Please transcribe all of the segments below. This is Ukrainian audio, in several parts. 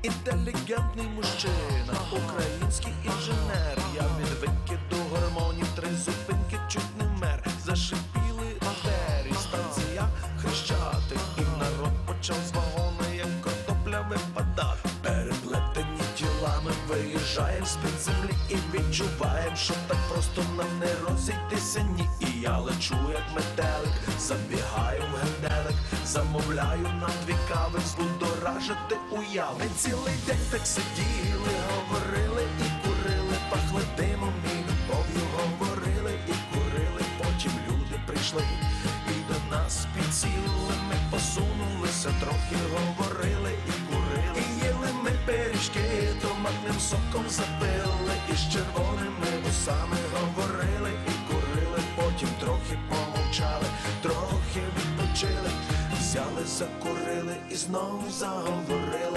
Інтелігентний мужчина, український інженер. Я від викиду гормонів 3 зупинки чуть не мер. Зашипіли двері, станція Хрещатик, і народ почав з вагони, як картопля випадати. Переплетені тілами виїжджаєм з-під землі і відчуваєм, що так просто нам не розійтися, ні. І я лечу, як метелик, забігаю в генделик, замовляю на 2 кави, збудоражити уяви. Ми цілий день так сиділи, говорили і курили, пахли димом і любов'ю, говорили і курили. Потім люди прийшли і до нас підсіли. Ми посунулися трохи, говорили і курили. І їли ми пиріжки, томатним соком запили, і з червоними вусами говорили і курили. Потім трохи помовчали, трохи відпочили, взяли, закурили і знову заговорили.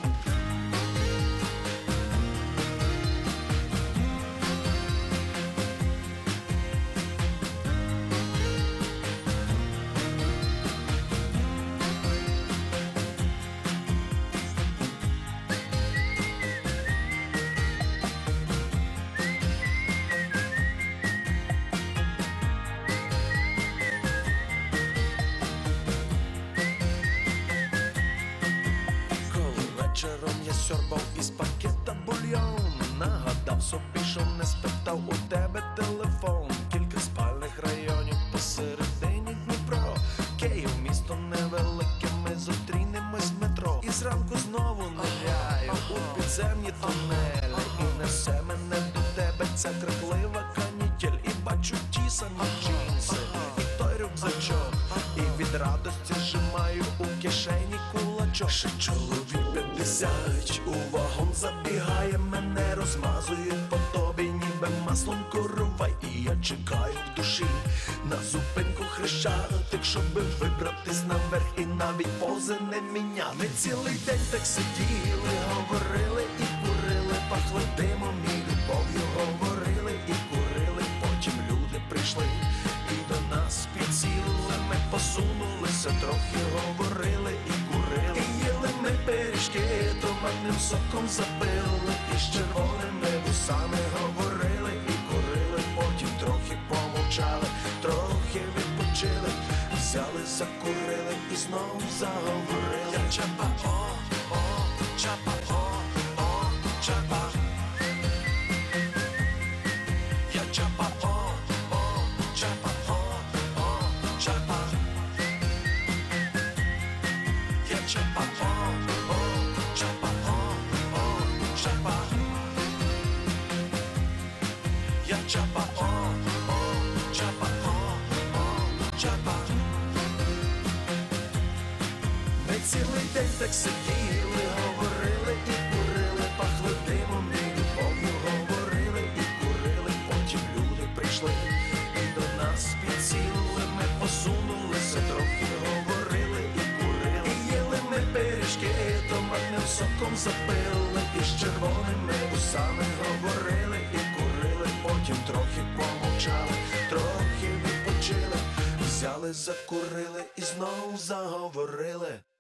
Вечором я сьорбав із пакета бульйон, нагадав собі, що не спитав у тебе телефон. Кілька спальних районів посередині Дніпро. Київ місто невелике, ми зустрінемось в метро. І зранку знову ниряю у підземні тунелі, і несе мене до тебе ця криклива канітель. І бачу ті самі джинси, і той рюкзачок, і від радості зжимаю у кишені кулачок. Ще чоловік 50 у вагон забігає, мене розмазує по тобі, ніби маслом коровай. І я чекаю в душі на зупинку Хрещатик, щоби вибратись наверх і навіть пози не міняти. Ми цілий день так сиділи, говорили і курили, пахли димом і любов'ю, говорили і курили. Потім люди прийшли і до нас підсіли. Ми посунулися трохи, говорили і курили. І їли ми пиріжки, томатним соком запили, і з червоними вусами говорили і курили. Потім трохи помовчали, трохи відпочили, взяли, закурили і знову заговорили. Я чапа, чапа, чапа. Я чапа, чапа, чапа. Я чапа, чапа, чапа. Я чапа, чапа, чапа. Ми цілий день так сиділи, говорили і курили, пахли димом і любов'ю, говорили і курили. Потім люди прийшли і до нас підсіли. Ми посунулися трохи, говорили і курили. І їли ми пиріжки, томатним соком запили, і з червоними вусами говорили і курили. Потім трохи помовчали, трохи відпочили, взяли, закурили і знову заговорили.